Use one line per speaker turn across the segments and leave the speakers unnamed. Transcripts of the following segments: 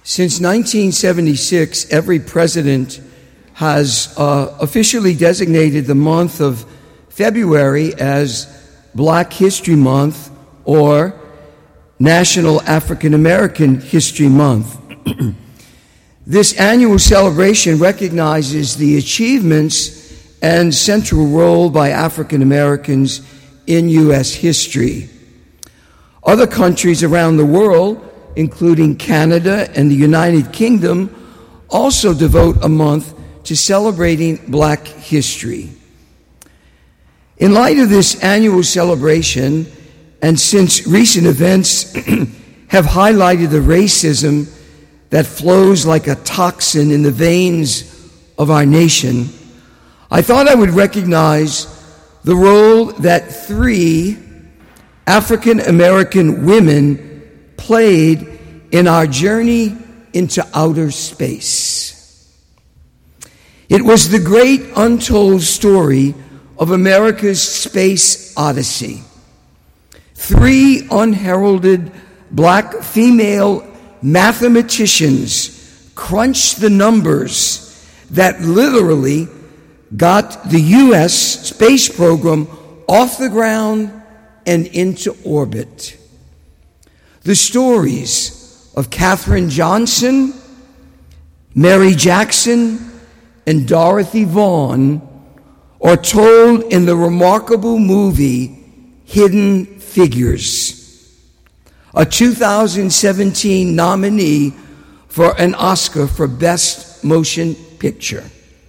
Since 1976, every president has officially designated the month of February as Black History Month or National African American History Month. This annual celebration recognizes the achievements and central role by African Americans in U.S. history. Other countries around the world, including Canada and the United Kingdom, also devote a month to celebrating Black history. In light of this annual celebration, and since recent events have highlighted the racism that flows like a toxin in the veins of our nation, I thought I would recognize the role that 3 African American women played in our journey into outer space. It was the great untold story of America's space odyssey. 3 unheralded Black female mathematicians crunched the numbers that literally got the U.S. space program off the ground and into orbit. The stories of Katherine Johnson, Mary Jackson, and Dorothy Vaughan are told in the remarkable movie Hidden Figures, a 2017 nominee for an Oscar for Best Motion Picture.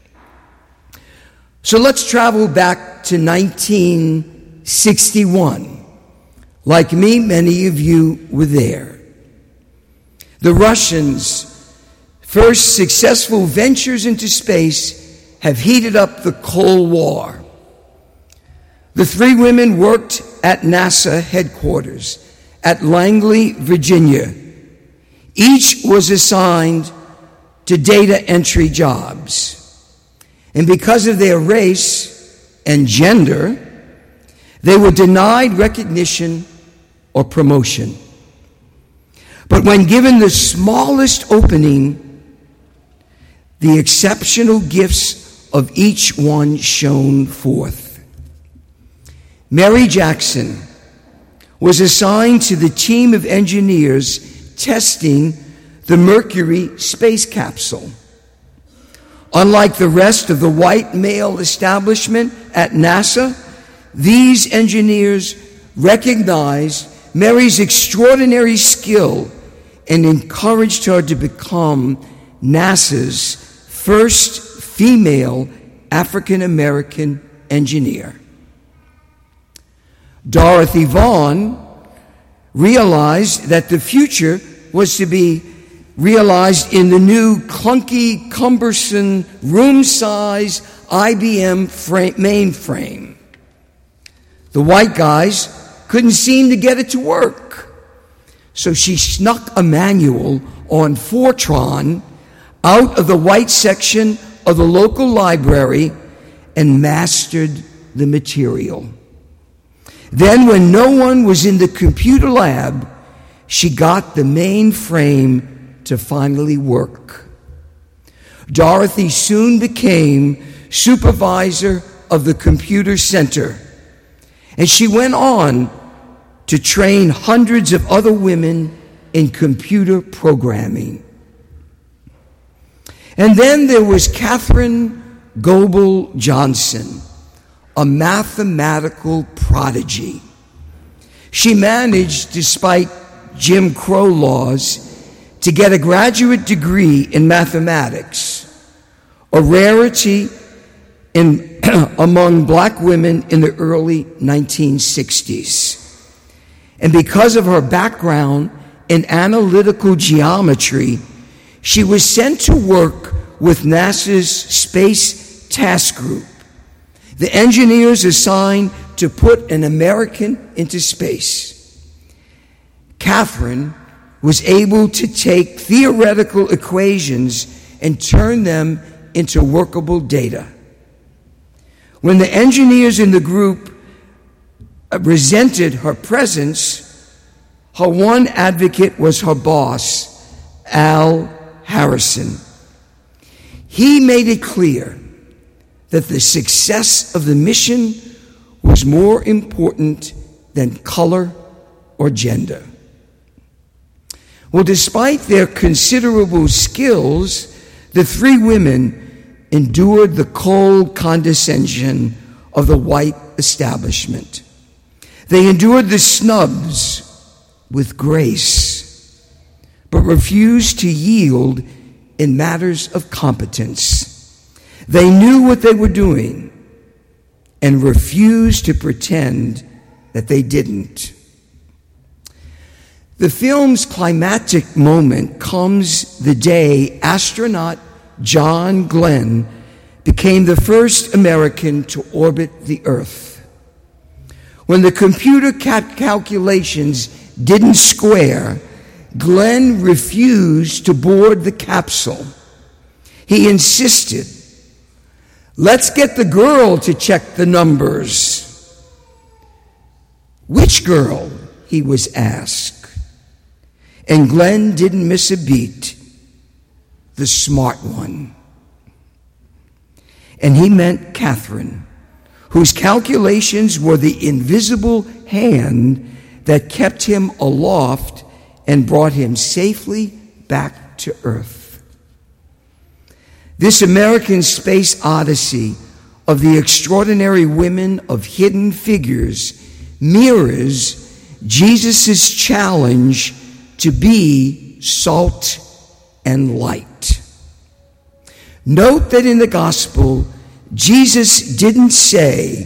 So let's travel back to 1961. Like me, many of you were there. The Russians' first successful ventures into space have heated up the Cold War. The 3 women worked at NASA headquarters at Langley, Virginia. Each was assigned to data entry jobs. And because of their race and gender, they were denied recognition or promotion. But when given the smallest opening, the exceptional gifts of each one shone forth. Mary Jackson was assigned to the team of engineers testing the Mercury space capsule. Unlike the rest of the white male establishment at NASA, these engineers recognized Mary's extraordinary skill and encouraged her to become NASA's first female African American engineer. Dorothy Vaughan realized that the future was to be realized in the new clunky, cumbersome, room-size IBM mainframe. The white guys couldn't seem to get it to work. So she snuck a manual on Fortran out of the white section of the local library and mastered the material. Then, when no one was in the computer lab, she got the mainframe to finally work. Dorothy soon became supervisor of the computer center, and she went on to train hundreds of other women in computer programming. And then there was Katherine Goebel Johnson, a mathematical prodigy. She managed, despite Jim Crow laws, to get a graduate degree in mathematics, a rarity among Black women in the early 1960s. And because of her background in analytical geometry, she was sent to work with NASA's Space Task Group, the engineers assigned to put an American into space. Katherine was able to take theoretical equations and turn them into workable data. When the engineers in the group resented her presence, her one advocate was her boss, Al Harrison. He made it clear that the success of the mission was more important than color or gender. Well, despite their considerable skills, the three women endured the cold condescension of the white establishment. They endured the snubs with grace, but refused to yield in matters of competence. They knew what they were doing and refused to pretend that they didn't. The film's climactic moment comes the day astronaut John Glenn became the first American to orbit the Earth. When the computer calculations didn't square, Glenn refused to board the capsule. He insisted, "Let's get the girl to check the numbers." "Which girl?" he was asked. And Glenn didn't miss a beat. "The smart one." And he meant Catherine, whose calculations were the invisible hand that kept him aloft and brought him safely back to Earth. This American space odyssey of the extraordinary women of Hidden Figures mirrors Jesus' challenge to be salt and light. Note that in the gospel, Jesus didn't say,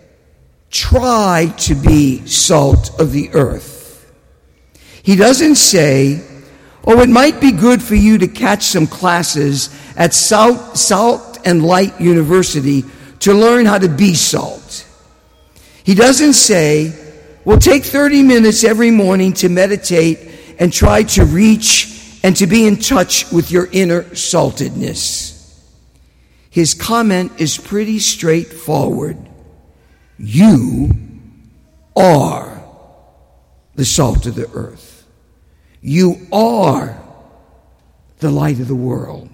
"Try to be salt of the earth." He doesn't say, "Oh, it might be good for you to catch some classes at Salt and Light University to learn how to be salt." He doesn't say, "Well, take 30 minutes every morning to meditate and try to reach and to be in touch with your inner saltedness." His comment is pretty straightforward. You are the salt of the earth. You are the light of the world.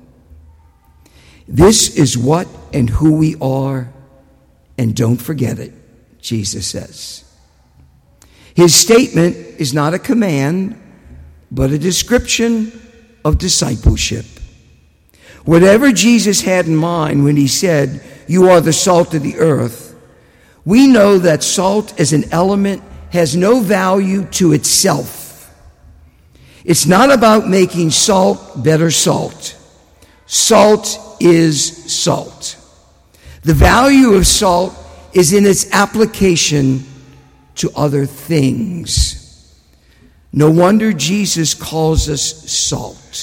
This is what and who we are, and don't forget it, Jesus says. His statement is not a command, but a description of discipleship. Whatever Jesus had in mind when he said, "You are the salt of the earth," we know that salt as an element has no value to itself. It's not about making salt better salt. Salt is salt. The value of salt is in its application to other things. No wonder Jesus calls us salt.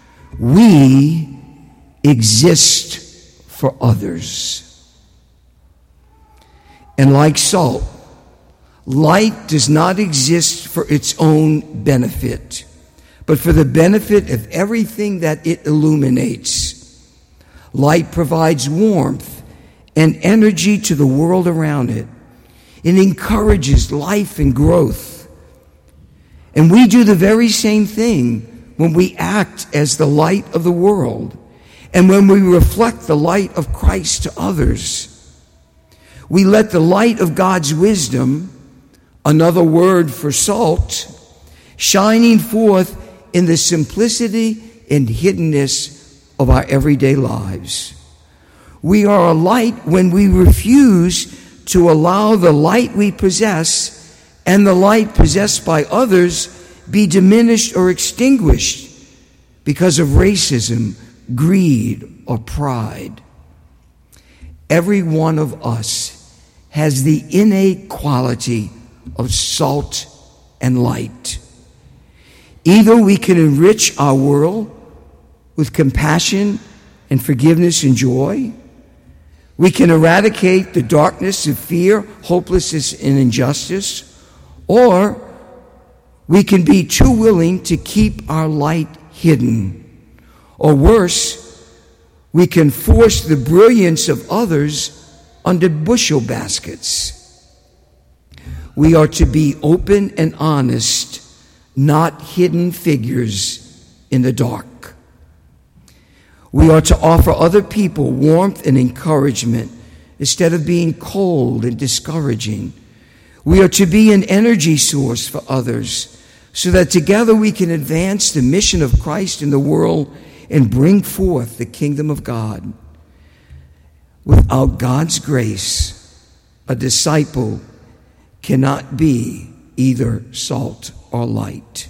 We exist for others. And like salt, light does not exist for its own benefit, but for the benefit of everything that it illuminates. Light provides warmth and energy to the world around it. It encourages life and growth. And we do the very same thing when we act as the light of the world and when we reflect the light of Christ to others. We let the light of God's wisdom, another word for salt, shining forth in the simplicity and hiddenness of our everyday lives. We are a light when we refuse to allow the light we possess and the light possessed by others be diminished or extinguished because of racism, greed, or pride. Every one of us has the innate quality of salt and light. Either we can enrich our world with compassion and forgiveness and joy. We can eradicate the darkness of fear, hopelessness, and injustice. Or we can be too willing to keep our light hidden. Or worse, we can force the brilliance of others under bushel baskets. We are to be open and honest, not hidden figures in the dark. We are to offer other people warmth and encouragement instead of being cold and discouraging. We are to be an energy source for others so that together we can advance the mission of Christ in the world and bring forth the kingdom of God. Without God's grace, a disciple cannot be either salt or light.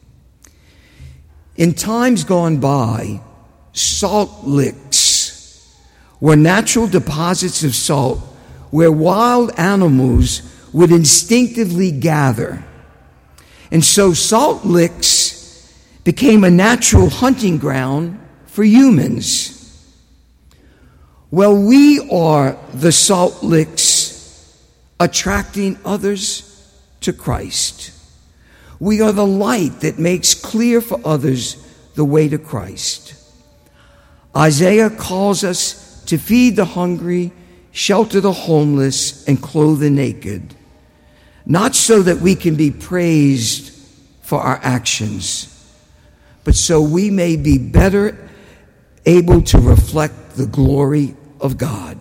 In times gone by, salt licks were natural deposits of salt where wild animals would instinctively gather. And so salt licks became a natural hunting ground for humans. Well, we are the salt licks attracting others to Christ. We are the light that makes clear for others the way to Christ. Isaiah calls us to feed the hungry, shelter the homeless, and clothe the naked, not so that we can be praised for our actions, but so we may be better able to reflect the glory of God.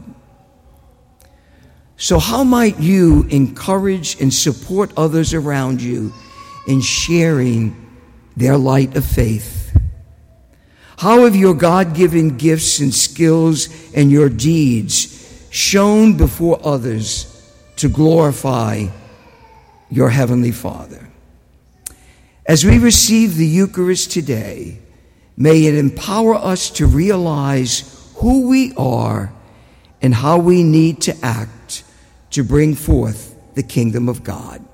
So how might you encourage and support others around you in sharing their light of faith? How have your God-given gifts and skills and your deeds shone before others to glorify your Heavenly Father? As we receive the Eucharist today, may it empower us to realize who we are and how we need to act to bring forth the kingdom of God.